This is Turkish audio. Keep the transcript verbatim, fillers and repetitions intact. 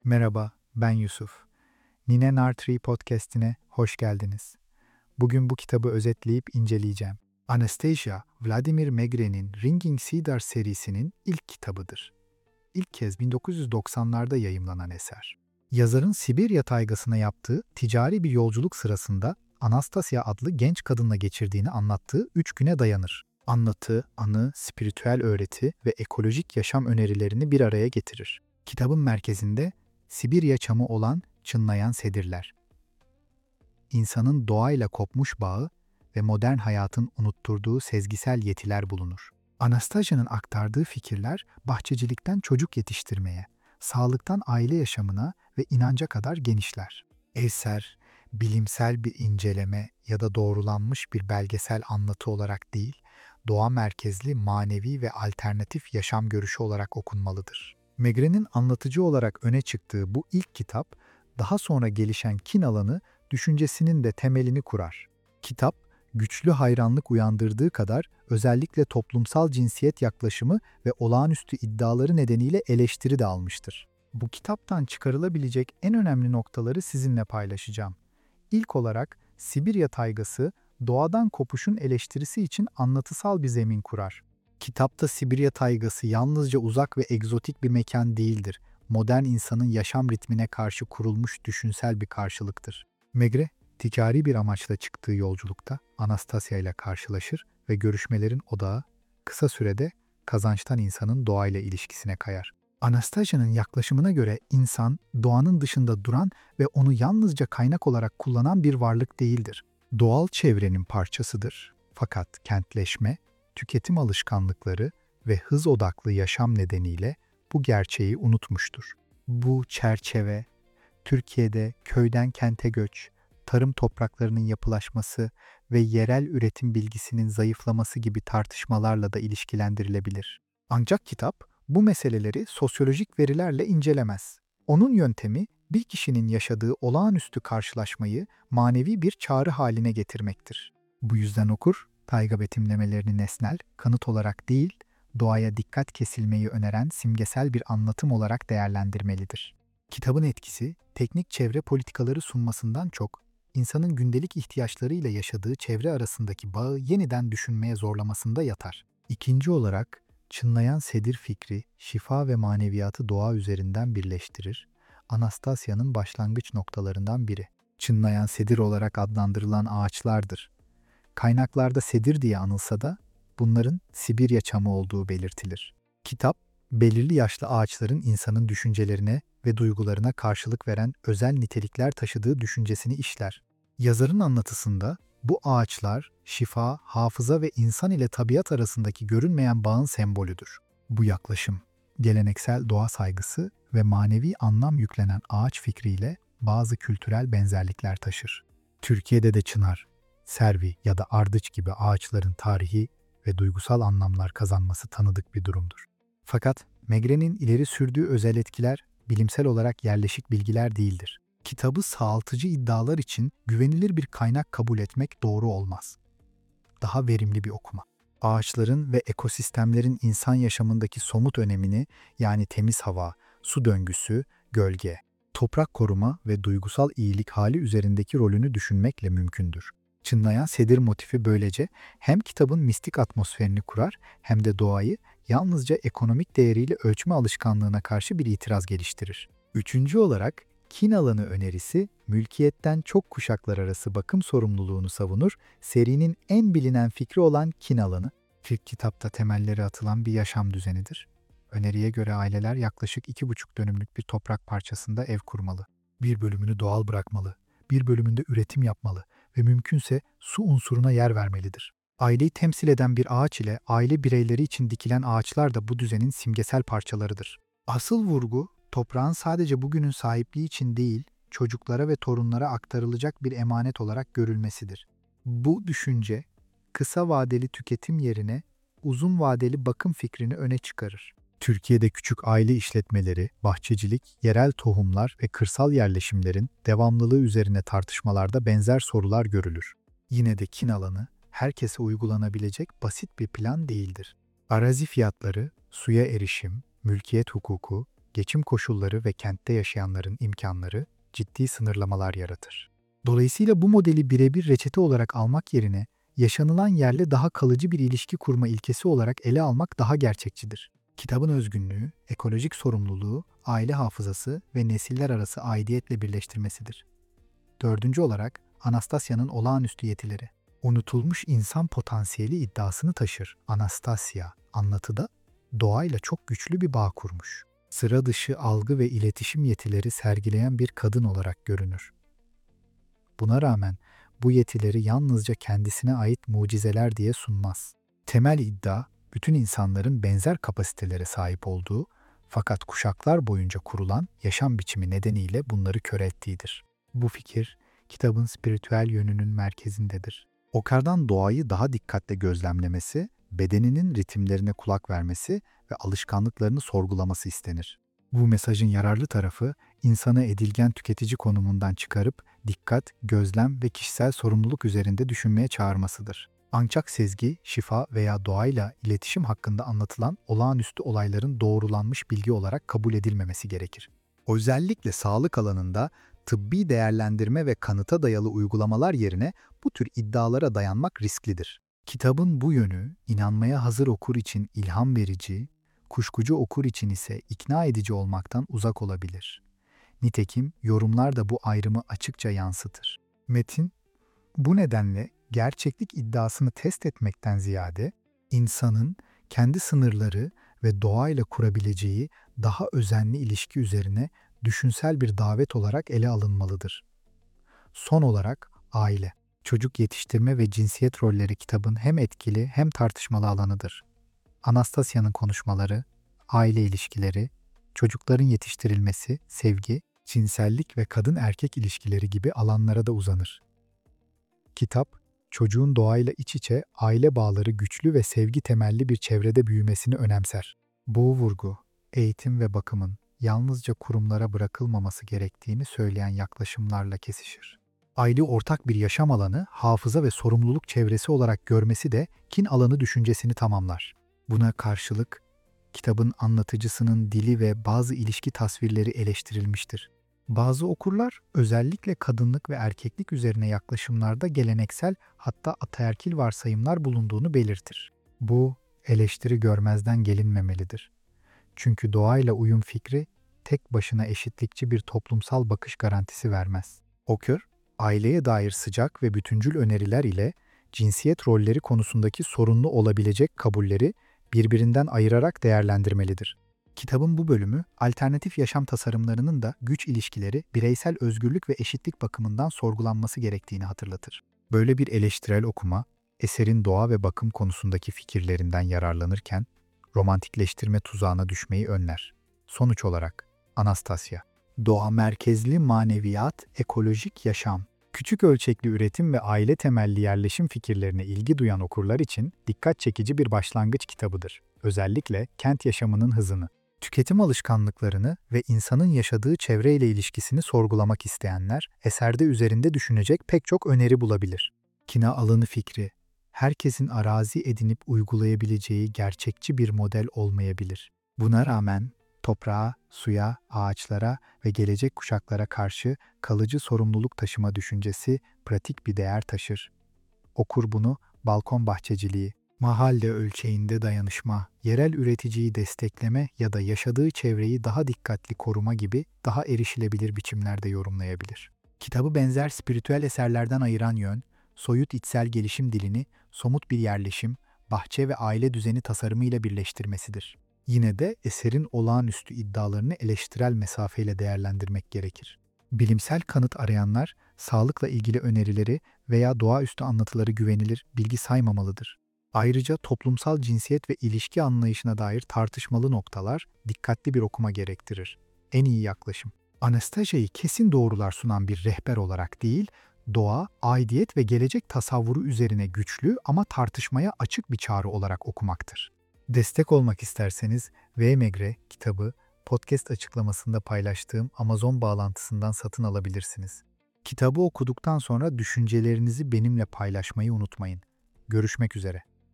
Merhaba, ben Yusuf. Nine Nartree podcast'ine hoş geldiniz. Bugün bu kitabı özetleyip inceleyeceğim. Anastasia, Vladimir Megre'nin Ringing Cedar serisinin ilk kitabıdır. İlk kez bin dokuz yüz doksanlarda yayımlanan eser. Yazarın Sibirya taygasına yaptığı ticari bir yolculuk sırasında Anastasia adlı genç kadınla geçirdiğini anlattığı üç güne dayanır. Anlatı, anı, spiritüel öğreti ve ekolojik yaşam önerilerini bir araya getirir. Kitabın merkezinde Sibirya çamı olan çınlayan sedirler. İnsanın doğayla kopmuş bağı ve modern hayatın unutturduğu sezgisel yetiler bulunur. Anastasia'nın aktardığı fikirler bahçecilikten çocuk yetiştirmeye, sağlıktan aile yaşamına ve inanca kadar genişler. Eser, bilimsel bir inceleme ya da doğrulanmış bir belgesel anlatı olarak değil, doğa merkezli manevi ve alternatif yaşam görüşü olarak okunmalıdır. Megre'nin anlatıcı olarak öne çıktığı bu ilk kitap, daha sonra gelişen kin alanı düşüncesinin de temelini kurar. Kitap, güçlü hayranlık uyandırdığı kadar özellikle toplumsal cinsiyet yaklaşımı ve olağanüstü iddiaları nedeniyle eleştiri de almıştır. Bu kitaptan çıkarılabilecek en önemli noktaları sizinle paylaşacağım. İlk olarak Sibirya taygası, doğadan kopuşun eleştirisi için anlatısal bir zemin kurar. Kitapta Sibirya taygası yalnızca uzak ve egzotik bir mekan değildir. Modern insanın yaşam ritmine karşı kurulmuş düşünsel bir karşılıktır. Megre, ticari bir amaçla çıktığı yolculukta Anastasia ile karşılaşır ve görüşmelerin odağı kısa sürede kazançtan insanın doğayla ilişkisine kayar. Anastasia'nın yaklaşımına göre insan, doğanın dışında duran ve onu yalnızca kaynak olarak kullanan bir varlık değildir. Doğal çevrenin parçasıdır. Fakat kentleşme, tüketim alışkanlıkları ve hız odaklı yaşam nedeniyle bu gerçeği unutmuştur. Bu çerçeve, Türkiye'de köyden kente göç, tarım topraklarının yapılaşması ve yerel üretim bilgisinin zayıflaması gibi tartışmalarla da ilişkilendirilebilir. Ancak kitap bu meseleleri sosyolojik verilerle incelemez. Onun yöntemi bir kişinin yaşadığı olağanüstü karşılaşmayı manevi bir çağrı haline getirmektir. Bu yüzden okur, tayga betimlemelerini nesnel, kanıt olarak değil, doğaya dikkat kesilmeyi öneren simgesel bir anlatım olarak değerlendirmelidir. Kitabın etkisi, teknik çevre politikaları sunmasından çok, insanın gündelik ihtiyaçlarıyla yaşadığı çevre arasındaki bağı yeniden düşünmeye zorlamasında yatar. İkinci olarak, çınlayan sedir fikri, şifa ve maneviyatı doğa üzerinden birleştirir, Anastasia'nın başlangıç noktalarından biri. Çınlayan sedir olarak adlandırılan ağaçlardır. Kaynaklarda sedir diye anılsa da bunların Sibirya çamı olduğu belirtilir. Kitap, belirli yaşlı ağaçların insanın düşüncelerine ve duygularına karşılık veren özel nitelikler taşıdığı düşüncesini işler. Yazarın anlatısında bu ağaçlar şifa, hafıza ve insan ile tabiat arasındaki görünmeyen bağın sembolüdür. Bu yaklaşım, geleneksel doğa saygısı ve manevi anlam yüklenen ağaç fikriyle bazı kültürel benzerlikler taşır. Türkiye'de de çınar, servi ya da ardıç gibi ağaçların tarihi ve duygusal anlamlar kazanması tanıdık bir durumdur. Fakat Megre'nin ileri sürdüğü özel etkiler bilimsel olarak yerleşik bilgiler değildir. Kitabı sağaltıcı iddialar için güvenilir bir kaynak kabul etmek doğru olmaz. Daha verimli bir okuma. Ağaçların ve ekosistemlerin insan yaşamındaki somut önemini, yani temiz hava, su döngüsü, gölge, toprak koruma ve duygusal iyilik hali üzerindeki rolünü düşünmekle mümkündür. Çınlayan sedir motifi böylece hem kitabın mistik atmosferini kurar hem de doğayı yalnızca ekonomik değeriyle ölçme alışkanlığına karşı bir itiraz geliştirir. Üçüncü olarak kin alanı önerisi, mülkiyetten çok kuşaklar arası bakım sorumluluğunu savunur, serinin en bilinen fikri olan kin alanı, ilk kitapta temelleri atılan bir yaşam düzenidir. Öneriye göre aileler yaklaşık iki buçuk dönümlük bir toprak parçasında ev kurmalı. Bir bölümünü doğal bırakmalı, bir bölümünde üretim yapmalı ve mümkünse su unsuruna yer vermelidir. Aileyi temsil eden bir ağaç ile aile bireyleri için dikilen ağaçlar da bu düzenin simgesel parçalarıdır. Asıl vurgu, toprağın sadece bugünün sahipliği için değil, çocuklara ve torunlara aktarılacak bir emanet olarak görülmesidir. Bu düşünce, kısa vadeli tüketim yerine uzun vadeli bakım fikrini öne çıkarır. Türkiye'de küçük aile işletmeleri, bahçecilik, yerel tohumlar ve kırsal yerleşimlerin devamlılığı üzerine tartışmalarda benzer sorular görülür. Yine de kin alanı, herkese uygulanabilecek basit bir plan değildir. Arazi fiyatları, suya erişim, mülkiyet hukuku, geçim koşulları ve kentte yaşayanların imkanları ciddi sınırlamalar yaratır. Dolayısıyla bu modeli birebir reçete olarak almak yerine yaşanılan yerle daha kalıcı bir ilişki kurma ilkesi olarak ele almak daha gerçekçidir. Kitabın özgünlüğü, ekolojik sorumluluğu, aile hafızası ve nesiller arası aidiyetle birleştirmesidir. Dördüncü olarak Anastasya'nın olağanüstü yetileri. Unutulmuş insan potansiyeli iddiasını taşır. Anastasya anlatıda doğayla çok güçlü bir bağ kurmuş. Sıra dışı algı ve iletişim yetileri sergileyen bir kadın olarak görünür. Buna rağmen bu yetileri yalnızca kendisine ait mucizeler diye sunmaz. Temel iddia, bütün insanların benzer kapasitelere sahip olduğu fakat kuşaklar boyunca kurulan yaşam biçimi nedeniyle bunları kör ettiğidir. Bu fikir, kitabın spiritüel yönünün merkezindedir. Okar'dan doğayı daha dikkatle gözlemlemesi, bedeninin ritimlerine kulak vermesi ve alışkanlıklarını sorgulaması istenir. Bu mesajın yararlı tarafı, insanı edilgen tüketici konumundan çıkarıp dikkat, gözlem ve kişisel sorumluluk üzerinde düşünmeye çağırmasıdır. Ancak sezgi, şifa veya doğayla iletişim hakkında anlatılan olağanüstü olayların doğrulanmış bilgi olarak kabul edilmemesi gerekir. Özellikle sağlık alanında tıbbi değerlendirme ve kanıta dayalı uygulamalar yerine bu tür iddialara dayanmak risklidir. Kitabın bu yönü, inanmaya hazır okur için ilham verici, kuşkucu okur için ise ikna edici olmaktan uzak olabilir. Nitekim yorumlar da bu ayrımı açıkça yansıtır. Metin, bu nedenle gerçeklik iddiasını test etmekten ziyade, insanın kendi sınırları ve doğayla kurabileceği daha özenli ilişki üzerine düşünsel bir davet olarak ele alınmalıdır. Son olarak aile, çocuk yetiştirme ve cinsiyet rolleri kitabın hem etkili hem tartışmalı alanıdır. Anastasya'nın konuşmaları, aile ilişkileri, çocukların yetiştirilmesi, sevgi, cinsellik ve kadın-erkek ilişkileri gibi alanlara da uzanır. Kitap, çocuğun doğayla iç içe, aile bağları güçlü ve sevgi temelli bir çevrede büyümesini önemser. Bu vurgu, eğitim ve bakımın yalnızca kurumlara bırakılmaması gerektiğini söyleyen yaklaşımlarla kesişir. Aile ortak bir yaşam alanı, hafıza ve sorumluluk çevresi olarak görmesi de kin alanı düşüncesini tamamlar. Buna karşılık, kitabın anlatıcısının dili ve bazı ilişki tasvirleri eleştirilmiştir. Bazı okurlar özellikle kadınlık ve erkeklik üzerine yaklaşımlarda geleneksel hatta ataerkil varsayımlar bulunduğunu belirtir. Bu eleştiri görmezden gelinmemelidir. Çünkü doğayla uyum fikri tek başına eşitlikçi bir toplumsal bakış garantisi vermez. Okur, aileye dair sıcak ve bütüncül öneriler ile cinsiyet rolleri konusundaki sorunlu olabilecek kabulleri birbirinden ayırarak değerlendirmelidir. Kitabın bu bölümü, alternatif yaşam tasarımlarının da güç ilişkileri, bireysel özgürlük ve eşitlik bakımından sorgulanması gerektiğini hatırlatır. Böyle bir eleştirel okuma, eserin doğa ve bakım konusundaki fikirlerinden yararlanırken, romantikleştirme tuzağına düşmeyi önler. Sonuç olarak, Anastasya, doğa merkezli maneviyat, ekolojik yaşam, küçük ölçekli üretim ve aile temelli yerleşim fikirlerine ilgi duyan okurlar için dikkat çekici bir başlangıç kitabıdır. Özellikle kent yaşamının hızını, tüketim alışkanlıklarını ve insanın yaşadığı çevreyle ilişkisini sorgulamak isteyenler, eserde üzerinde düşünecek pek çok öneri bulabilir. Kina alanı fikri, herkesin arazi edinip uygulayabileceği gerçekçi bir model olmayabilir. Buna rağmen toprağa, suya, ağaçlara ve gelecek kuşaklara karşı kalıcı sorumluluk taşıma düşüncesi pratik bir değer taşır. Okur bunu balkon bahçeciliği, mahalle ölçeğinde dayanışma, yerel üreticiyi destekleme ya da yaşadığı çevreyi daha dikkatli koruma gibi daha erişilebilir biçimlerde yorumlayabilir. Kitabı benzer spiritüel eserlerden ayıran yön, soyut içsel gelişim dilini somut bir yerleşim, bahçe ve aile düzeni tasarımıyla birleştirmesidir. Yine de eserin olağanüstü iddialarını eleştirel mesafeyle değerlendirmek gerekir. Bilimsel kanıt arayanlar, sağlıkla ilgili önerileri veya doğaüstü anlatıları güvenilir bilgi saymamalıdır. Ayrıca toplumsal cinsiyet ve ilişki anlayışına dair tartışmalı noktalar dikkatli bir okuma gerektirir. En iyi yaklaşım, Anastasia'yı kesin doğrular sunan bir rehber olarak değil, doğa, aidiyet ve gelecek tasavvuru üzerine güçlü ama tartışmaya açık bir çağrı olarak okumaktır. Destek olmak isterseniz V. Megre kitabı podcast açıklamasında paylaştığım Amazon bağlantısından satın alabilirsiniz. Kitabı okuduktan sonra düşüncelerinizi benimle paylaşmayı unutmayın. Görüşmek üzere.